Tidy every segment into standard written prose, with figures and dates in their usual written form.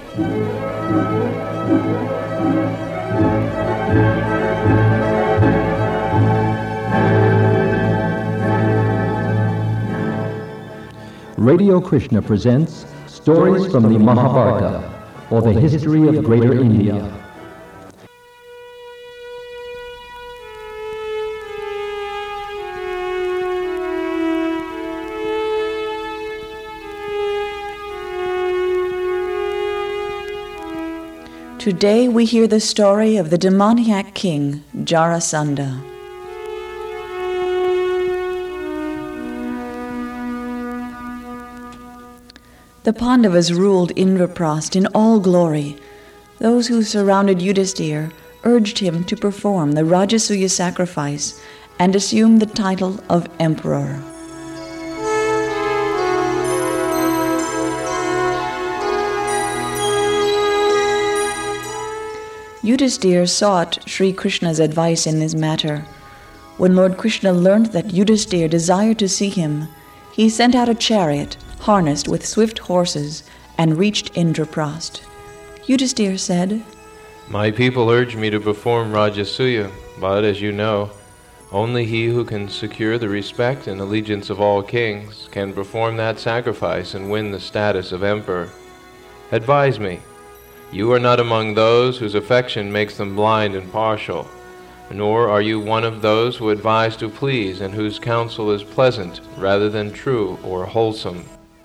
Radio Krishna presents Stories from the Mahabharata, or the history of Greater India. Today we hear the story of the demoniac king, Jarasandha. The Pandavas ruled Indraprastha in all glory. Those who surrounded Yudhisthira urged him to perform the Rajasuya sacrifice and assume the title of emperor. Yudhisthira sought Sri Krishna's advice in this matter. When Lord Krishna learned that Yudhisthira desired to see him, he sent out a chariot harnessed with swift horses and reached Indraprastha. Yudhisthira said, "My people urge me to perform Rajasuya, but as you know, only he who can secure the respect and allegiance of all kings can perform that sacrifice and win the status of emperor. Advise me. You are not among those whose affection makes them blind and partial, nor are you one of those who advise to please and whose counsel is pleasant rather than true or wholesome."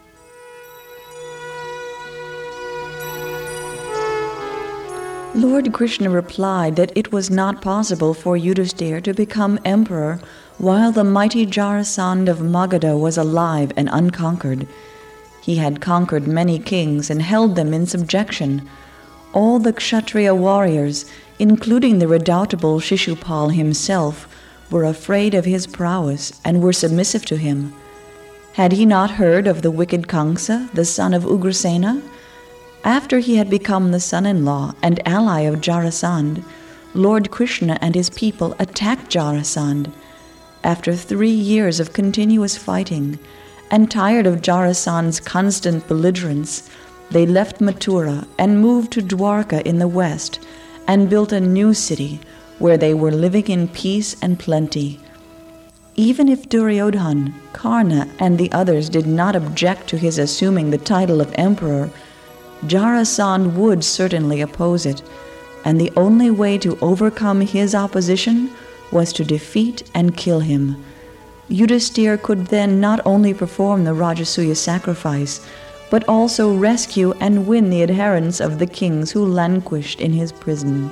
Lord Krishna replied that it was not possible for Yudhisthira to become emperor while the mighty Jarasandha of Magadha was alive and unconquered. He had conquered many kings and held them in subjection. All the Kshatriya warriors, including the redoubtable Shishupal himself, were afraid of his prowess and were submissive to him. Had he not heard of the wicked Kamsa, the son of Ugrasena? After he had become the son-in-law and ally of Jarasandha, Lord Krishna and his people attacked Jarasandha. After 3 years of continuous fighting, and tired of Jarasandha's constant belligerence, they left Mathura and moved to Dwarka in the west and built a new city where they were living in peace and plenty. Even if Duryodhana, Karna, and the others did not object to his assuming the title of emperor, Jarasandha would certainly oppose it, and the only way to overcome his opposition was to defeat and kill him. Yudhisthira could then not only perform the Rajasuya sacrifice, but also rescue and win the adherents of the kings who languished in his prison.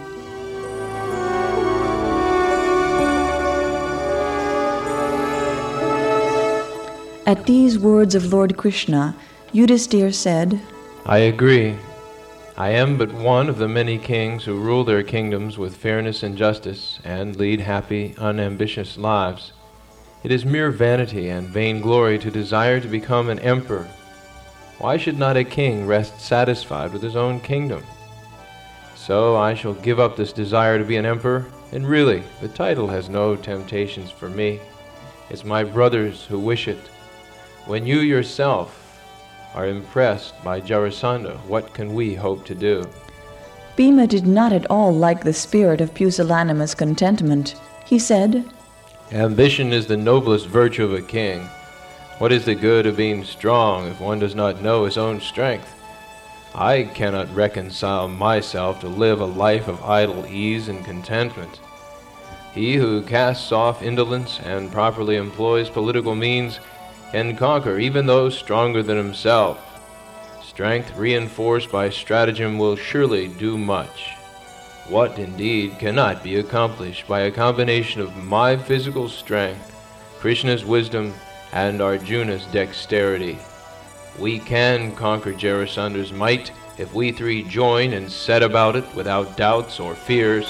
At these words of Lord Krishna, Yudhisthira said, "I agree. I am but one of the many kings who rule their kingdoms with fairness and justice and lead happy, unambitious lives. It is mere vanity and vainglory to desire to become an emperor. Why should not a king rest satisfied with his own kingdom? So I shall give up this desire to be an emperor, and really, the title has no temptations for me. It's my brothers who wish it. When you yourself are impressed by Jarasandha, what can we hope to do?" Bhima did not at all like the spirit of pusillanimous contentment. He said, "Ambition is the noblest virtue of a king. What is the good of being strong if one does not know his own strength? I cannot reconcile myself to live a life of idle ease and contentment. He who casts off indolence and properly employs political means can conquer even those stronger than himself. Strength reinforced by stratagem will surely do much. What indeed cannot be accomplished by a combination of my physical strength, Krishna's wisdom, and Arjuna's dexterity. We can conquer Jarasandha's might if we three join and set about it without doubts or fears."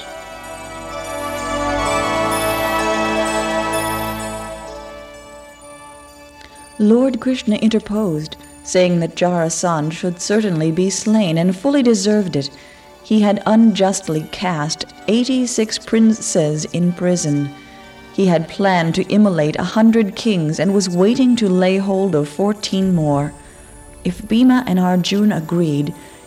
Lord Krishna interposed, saying that Jarasandha should certainly be slain and fully deserved it. He had unjustly cast 86 princes in prison. He had planned to immolate 100 kings and was waiting to lay hold of 14 more. If Bhima and Arjuna agreed,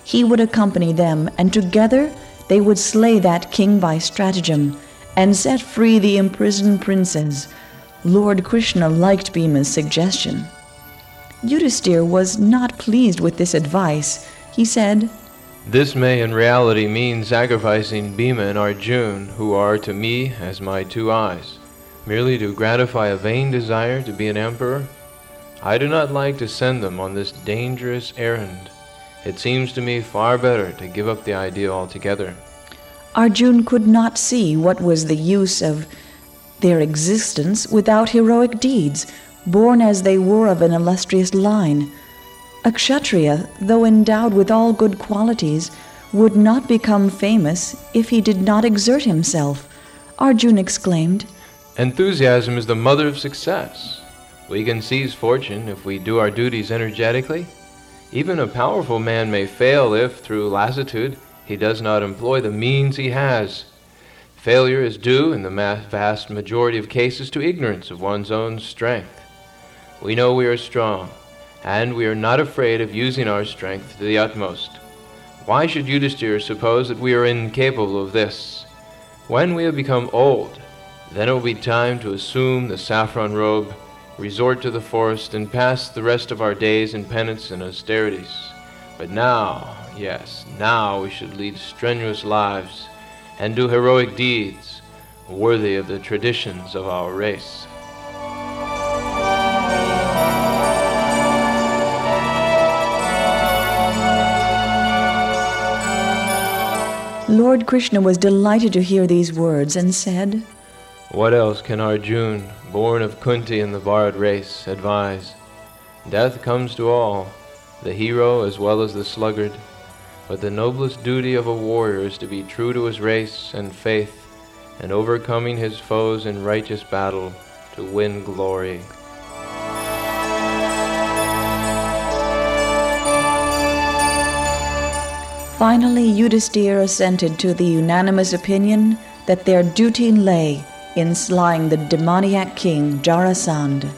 He would accompany them, and together they would slay that king by stratagem and set free the imprisoned princes. Lord Krishna liked Bhima's suggestion. Yudhisthira was not pleased with this advice. He said, This may in reality mean sacrificing Bhima and Arjuna, who are to me as my two eyes, merely to gratify a vain desire to be an emperor. I do not like to send them on this dangerous errand. It seems to me far better to give up the idea altogether. Arjuna could not see what was the use of their existence without heroic deeds, born as they were of an illustrious line. A Kshatriya, though endowed with all good qualities, would not become famous if he did not exert himself. Arjuna exclaimed, Enthusiasm is the mother of success. We can seize fortune if we do our duties energetically. Even a powerful man may fail if, through lassitude, he does not employ the means he has. Failure is due, in the vast majority of cases, to ignorance of one's own strength. We know we are strong, and we are not afraid of using our strength to the utmost. Why should Yudhisthira suppose that we are incapable of this? When we have become old, then it will be time to assume the saffron robe, resort to the forest, and pass the rest of our days in penance and austerities. But now, yes, now we should lead strenuous lives and do heroic deeds worthy of the traditions of our race. Lord Krishna was delighted to hear these words and said, What else can Arjuna, born of Kunti in the Bharat race, advise? Death comes to all, the hero as well as the sluggard, but the noblest duty of a warrior is to be true to his race and faith, and overcoming his foes in righteous battle to win glory. Finally, Yudhisthira assented to the unanimous opinion that their duty lay in slaying the demoniac king Jarasandha.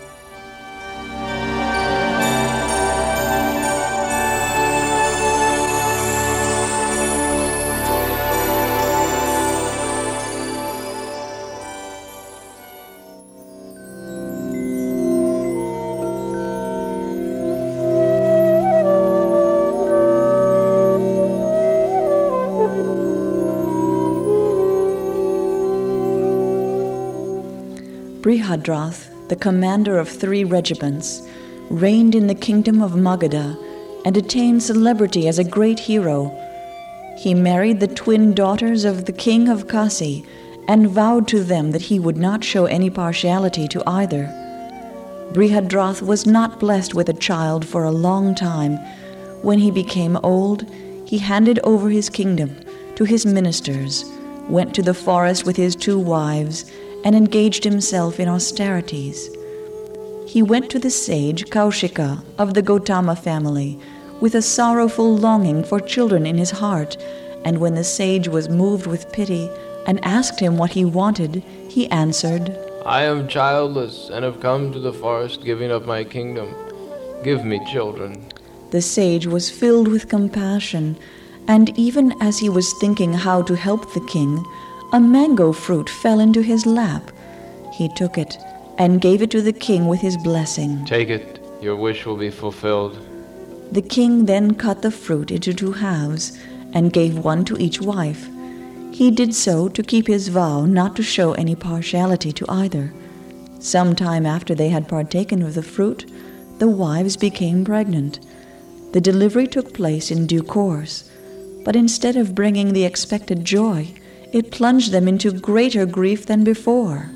Brihadrath, the commander of 3 regiments, reigned in the kingdom of Magadha and attained celebrity as a great hero. He married the twin daughters of the king of Kasi and vowed to them that he would not show any partiality to either. Brihadrath was not blessed with a child for a long time. When he became old, he handed over his kingdom to his ministers, went to the forest with his 2 wives, and engaged himself in austerities. He went to the sage Kaushika of the Gautama family with a sorrowful longing for children in his heart, and when the sage was moved with pity and asked him what he wanted, he answered, I am childless and have come to the forest giving up my kingdom. Give me children. The sage was filled with compassion, and even as he was thinking how to help the king, a mango fruit fell into his lap. He took it and gave it to the king with his blessing. Take it, your wish will be fulfilled. The king then cut the fruit into 2 halves and gave one to each wife. He did so to keep his vow not to show any partiality to either. Some time after they had partaken of the fruit, the wives became pregnant. The delivery took place in due course, but instead of bringing the expected joy, it plunged them into greater grief than before.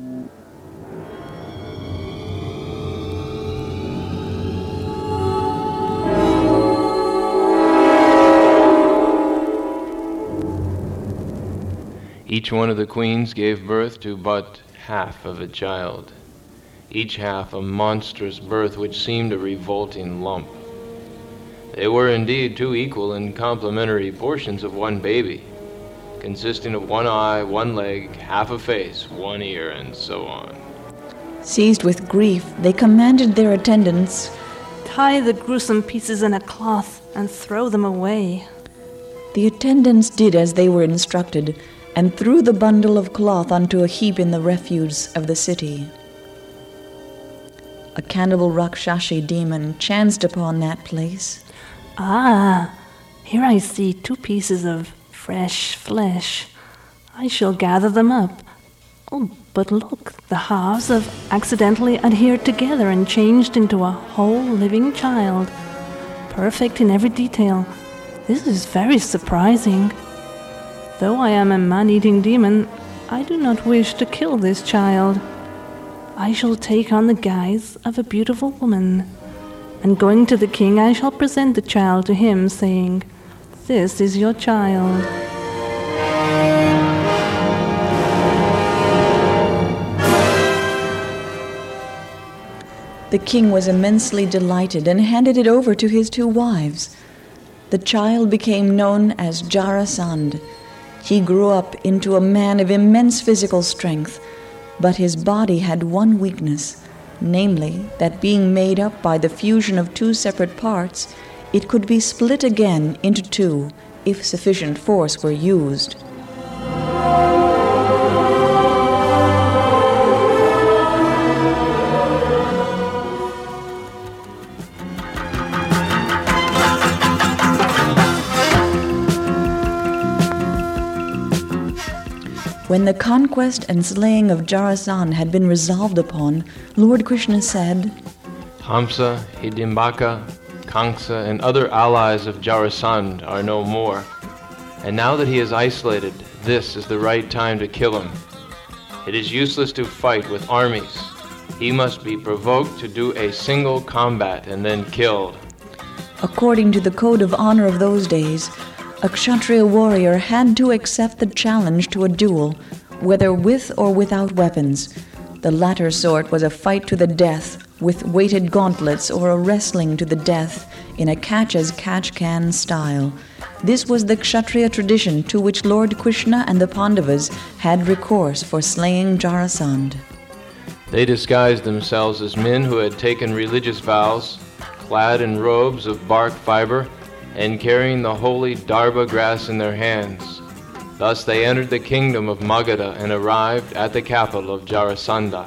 Each one of the queens gave birth to but half of a child, each half a monstrous birth which seemed a revolting lump. They were indeed 2 equal and complementary portions of one baby, consisting of 1 eye, 1 leg, half a face, 1 ear, and so on. Seized with grief, they commanded their attendants, tie the gruesome pieces in a cloth and throw them away." The attendants did as they were instructed, and threw the bundle of cloth onto a heap in the refuse of the city. A cannibal Rakshasi demon chanced upon that place. "Ah, here I see 2 pieces of fresh flesh. I shall gather them up. Oh, but look, the halves have accidentally adhered together and changed into a whole living child, perfect in every detail. This is very surprising. Though I am a man-eating demon, I do not wish to kill this child. I shall take on the guise of a beautiful woman, and going to the king, I shall present the child to him, saying, 'This is your child.'" The king was immensely delighted and handed it over to his 2 wives. The child became known as Jarasandh. He grew up into a man of immense physical strength, but his body had one weakness, namely that being made up by the fusion of 2 separate parts, it could be split again into 2 if sufficient force were used. When the conquest and slaying of Jarasandh had been resolved upon, Lord Krishna said, Hamsa, Hidimbaka, Kamsa, and other allies of Jarasandh are no more. And now that he is isolated, this is the right time to kill him. It is useless to fight with armies. He must be provoked to do a single combat and then killed. According to the code of honor of those days, a Kshatriya warrior had to accept the challenge to a duel, whether with or without weapons. The latter sort was a fight to the death, with weighted gauntlets, or a wrestling to the death in a catch-as-catch-can style. This was the Kshatriya tradition to which Lord Krishna and the Pandavas had recourse for slaying Jarasandh. They disguised themselves as men who had taken religious vows, clad in robes of bark fiber, and carrying the holy darba grass in their hands. Thus they entered the kingdom of Magadha and arrived at the capital of Jarasandha.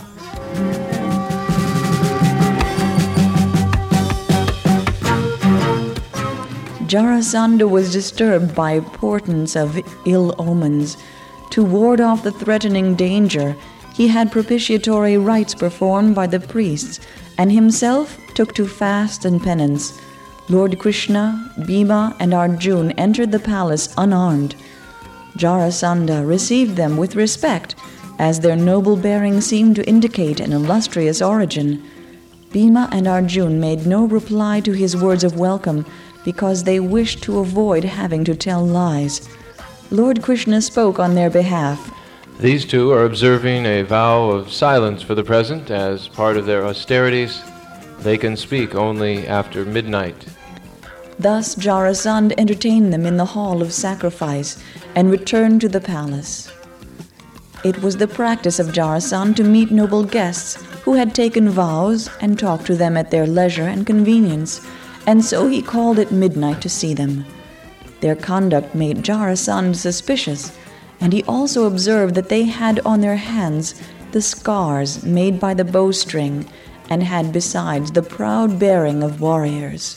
Jarasandha was disturbed by portents of ill omens. To ward off the threatening danger, he had propitiatory rites performed by the priests, and himself took to fast and penance. Lord Krishna, Bhima, and Arjuna entered the palace unarmed. Jarasandha received them with respect, as their noble bearing seemed to indicate an illustrious origin. Bhima and Arjuna made no reply to his words of welcome, because they wished to avoid having to tell lies. Lord Krishna spoke on their behalf. These 2 are observing a vow of silence for the present as part of their austerities. They can speak only after midnight. Thus Jarasandha entertained them in the hall of sacrifice and returned to the palace. It was the practice of Jarasandha to meet noble guests who had taken vows and talk to them at their leisure and convenience, and so he called at midnight to see them. Their conduct made Jarasandha suspicious, and he also observed that they had on their hands the scars made by the bowstring, and had besides the proud bearing of warriors.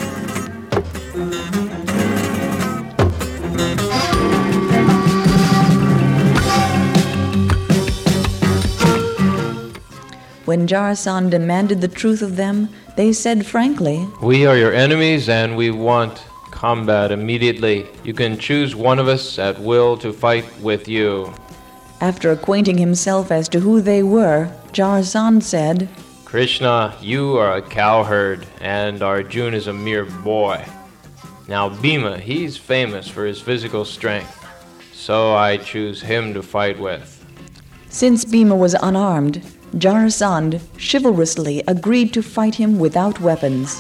When Jarasandha demanded the truth of them, they said frankly, "We are your enemies and we want combat immediately. You can choose one of us at will to fight with you." After acquainting himself as to who they were, Jarasandha said, "Krishna, you are a cowherd, and Arjuna is a mere boy. Now Bhima, he's famous for his physical strength, so I choose him to fight with." Since Bhima was unarmed, Jarasandha chivalrously agreed to fight him without weapons.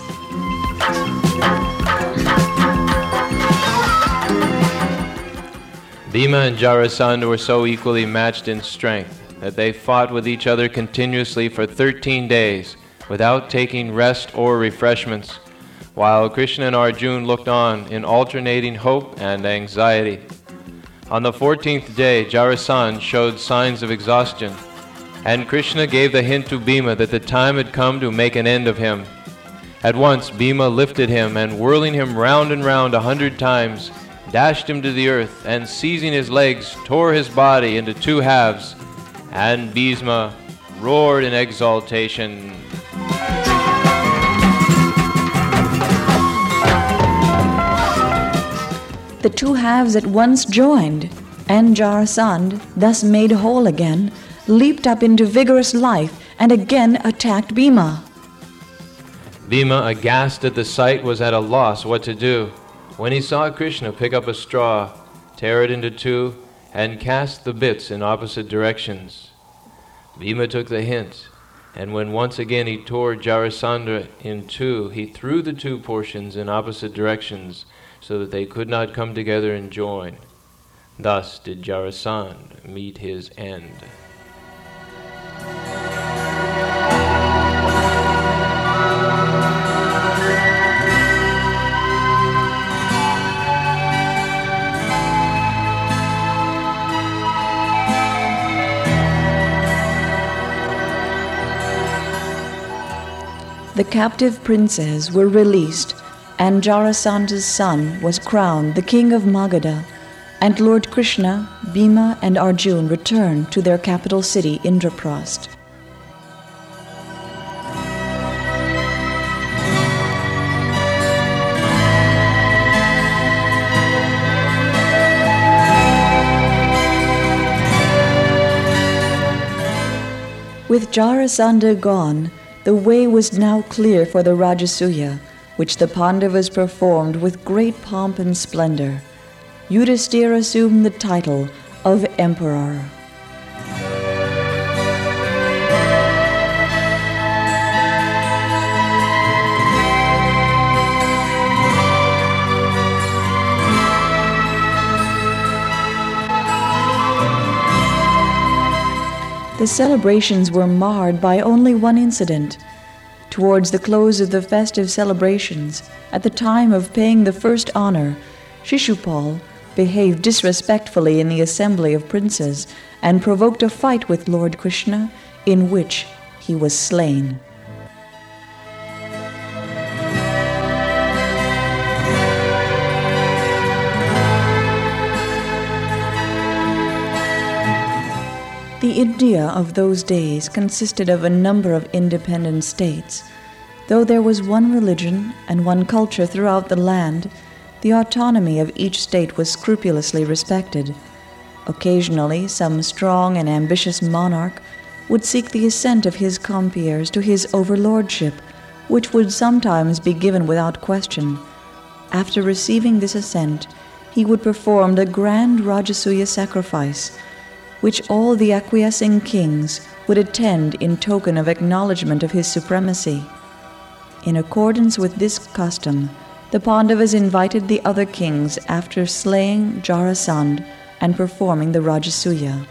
Bhima and Jarasandha were so equally matched in strength that they fought with each other continuously for 13 days, without taking rest or refreshments, while Krishna and Arjuna looked on in alternating hope and anxiety. On the 14th day, Jarasandha showed signs of exhaustion, and Krishna gave the hint to Bhima that the time had come to make an end of him. At once Bhima lifted him, and whirling him round and round 100 times, dashed him to the earth, and seizing his legs, tore his body into 2 halves, and Bhima roared in exultation. The 2 halves at once joined, and Jarasandha, thus made whole again, leaped up into vigorous life and again attacked Bhima. Bhima, aghast at the sight, was at a loss what to do, when he saw Krishna pick up a straw, tear it into 2, and cast the bits in opposite directions. Bhima took the hint, and when once again he tore Jarasandha in 2, he threw the 2 portions in opposite directions, so that they could not come together and join. Thus did Jarasandha meet his end. The captive princes were released, and Jarasandha's son was crowned the king of Magadha, and Lord Krishna, Bhima, and Arjuna returned to their capital city, Indraprastha. With Jarasandha gone, the way was now clear for the Rajasuya, which the Pandavas performed with great pomp and splendor. Yudhisthira assumed the title of Emperor. The celebrations were marred by only one incident. Towards the close of the festive celebrations, at the time of paying the first honor, Shishupal behaved disrespectfully in the assembly of princes and provoked a fight with Lord Krishna, in which he was slain. The India of those days consisted of a number of independent states. Though there was one religion and one culture throughout the land, the autonomy of each state was scrupulously respected. Occasionally, some strong and ambitious monarch would seek the assent of his compeers to his overlordship, which would sometimes be given without question. After receiving this assent, he would perform the grand Rajasuya sacrifice, which all the acquiescing kings would attend in token of acknowledgement of his supremacy. In accordance with this custom, the Pandavas invited the other kings after slaying Jarasandha and performing the Rajasuya.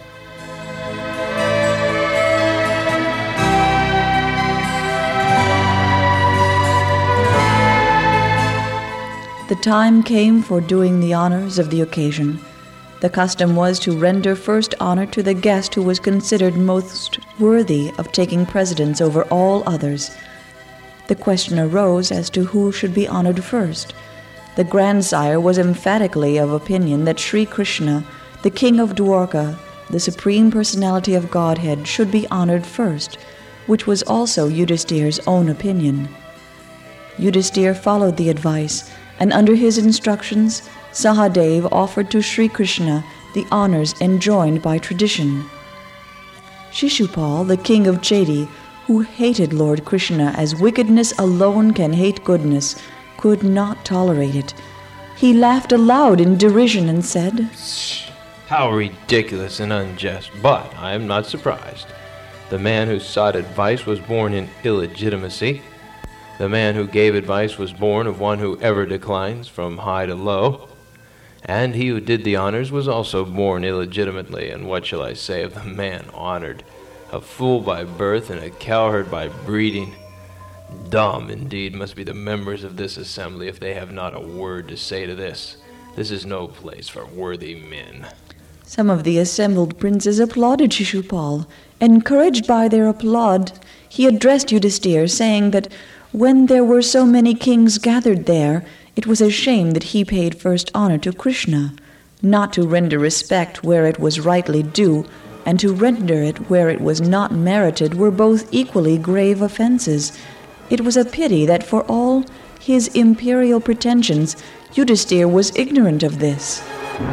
The time came for doing the honors of the occasion. The custom was to render first honor to the guest who was considered most worthy of taking precedence over all others. The question arose as to who should be honored first. The grandsire was emphatically of opinion that Sri Krishna, the king of Dwarka, the supreme personality of Godhead, should be honored first, which was also Yudhisthira's own opinion. Yudhisthira followed the advice, and under his instructions, Sahadev offered to Sri Krishna the honors enjoined by tradition. Shishupal, the king of Chedi, who hated Lord Krishna as wickedness alone can hate goodness, could not tolerate it. He laughed aloud in derision and said, How ridiculous and unjust, but I am not surprised. The man who sought advice was born in illegitimacy. The man who gave advice was born of one who ever declines from high to low. And he who did the honors was also born illegitimately, and what shall I say of the man honored? A fool by birth and a cowherd by breeding. Dumb indeed must be the members of this assembly if they have not a word to say to this. This is no place for worthy men. Some of the assembled princes applauded Shishupal. Encouraged by their applaud, he addressed Yudhisthira, saying that when there were so many kings gathered there, it was a shame that he paid first honor to Krishna. Not to render respect where it was rightly due, and to render it where it was not merited, were both equally grave offenses. It was a pity that for all his imperial pretensions, Yudhisthira was ignorant of this.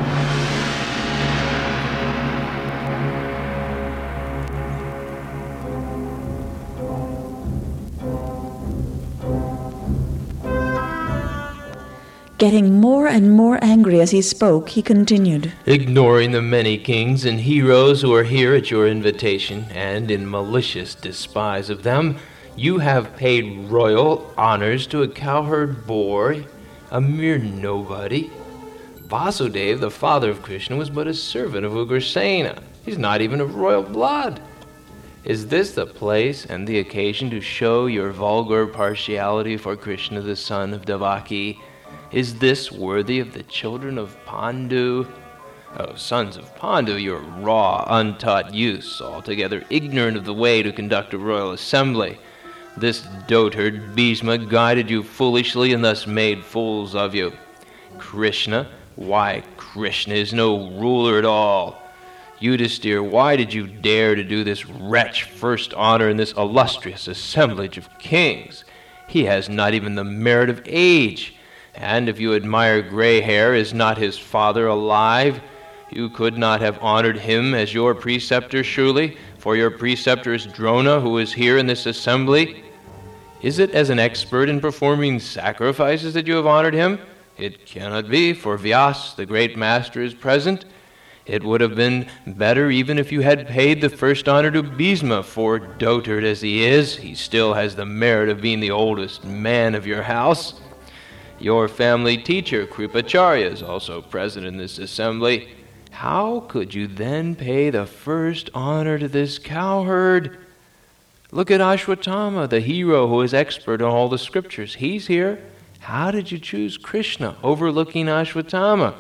Getting more and more angry as he spoke, he continued, Ignoring the many kings and heroes who are here at your invitation, and in malicious despise of them, you have paid royal honors to a cowherd boy, a mere nobody. Vasudeva, the father of Krishna, was but a servant of Ugrasena. He's not even of royal blood. Is this the place and the occasion to show your vulgar partiality for Krishna, the son of Devaki? Is this worthy of the children of Pandu? Oh, sons of Pandu, you're raw, untaught youths, altogether ignorant of the way to conduct a royal assembly. This dotard Bhishma guided you foolishly and thus made fools of you. Krishna? Why, Krishna is no ruler at all. Yudhisthira, why did you dare to do this wretch first honor in this illustrious assemblage of kings? He has not even the merit of age. And if you admire gray hair, is not his father alive? You could not have honored him as your preceptor, surely, for your preceptor is Drona, who is here in this assembly. Is it as an expert in performing sacrifices that you have honored him? It cannot be, for Vyas, the great master, is present. It would have been better even if you had paid the first honor to Bhishma, for dotard as he is, he still has the merit of being the oldest man of your house. Your family teacher, Kripacharya, is also present in this assembly. How could you then pay the first honor to this cowherd? Look at Ashwatthama, the hero who is expert on all the scriptures. He's here. How did you choose Krishna, overlooking Ashwatthama?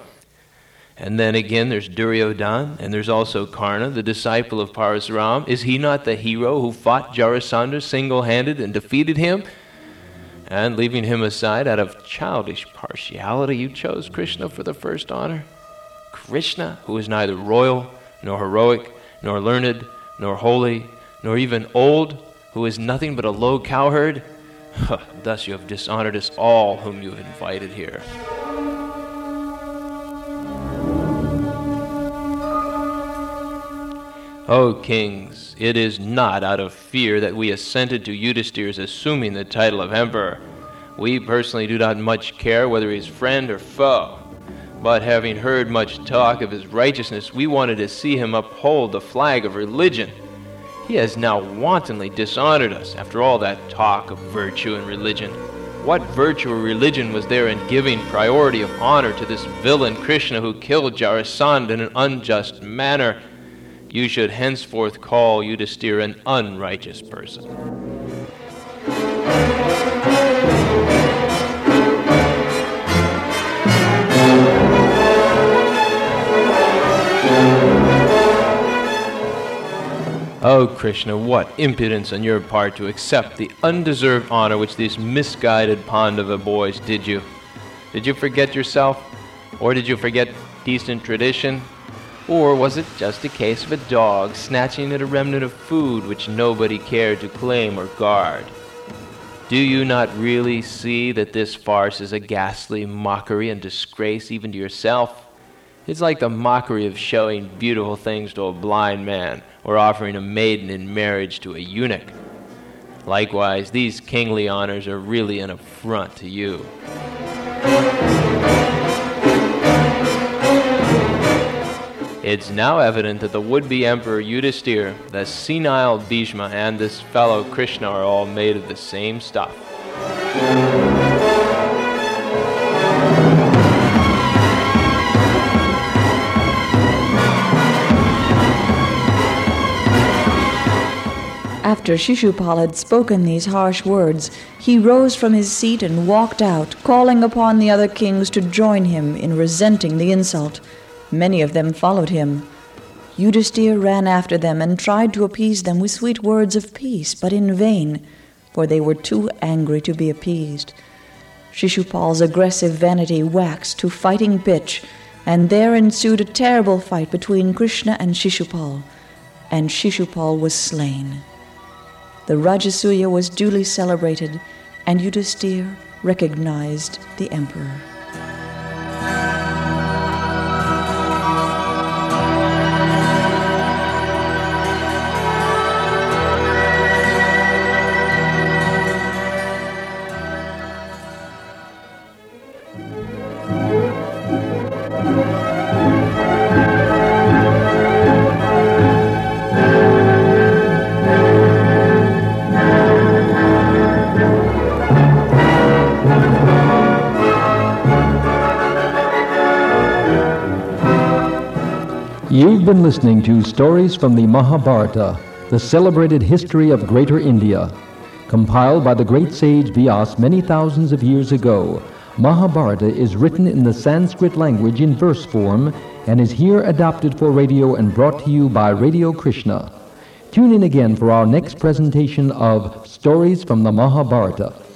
And then again, there's Duryodhana, and there's also Karna, the disciple of Parasuram. Is he not the hero who fought Jarasandha single-handed and defeated him? And leaving him aside out of childish partiality, you chose Krishna for the first honor? Krishna, who is neither royal, nor heroic, nor learned, nor holy, nor even old, who is nothing but a low cowherd? Thus you have dishonored us all whom you have invited here. O kings, it is not out of fear that we assented to Yudhisthira's assuming the title of emperor. We personally do not much care whether he is friend or foe. But having heard much talk of his righteousness, we wanted to see him uphold the flag of religion. He has now wantonly dishonored us after all that talk of virtue and religion. What virtue or religion was there in giving priority of honor to this villain Krishna who killed Jarasandha in an unjust manner? You should henceforth call Yudhisthira an unrighteous person. Oh, Krishna, what impudence on your part to accept the undeserved honor which these misguided Pandava boys did you. Did you forget yourself? Or did you forget decent tradition? Or was it just a case of a dog snatching at a remnant of food which nobody cared to claim or guard? Do you not really see that this farce is a ghastly mockery and disgrace even to yourself? It's like the mockery of showing beautiful things to a blind man or offering a maiden in marriage to a eunuch. Likewise, these kingly honors are really an affront to you. It's now evident that the would-be Emperor Yudhisthira, the senile Bhishma, and this fellow Krishna are all made of the same stuff. After Shishupal had spoken these harsh words, he rose from his seat and walked out, calling upon the other kings to join him in resenting the insult. Many of them followed him. Yudhisthira ran after them and tried to appease them with sweet words of peace, but in vain, for they were too angry to be appeased. Shishupal's aggressive vanity waxed to fighting pitch, and there ensued a terrible fight between Krishna and Shishupal was slain. The Rajasuya was duly celebrated, and Yudhisthira recognized the emperor. You've been listening to Stories from the Mahabharata, the celebrated history of Greater India. Compiled by the great sage Vyas many thousands of years ago, Mahabharata is written in the Sanskrit language in verse form and is here adapted for radio and brought to you by Radio Krishna. Tune in again for our next presentation of Stories from the Mahabharata.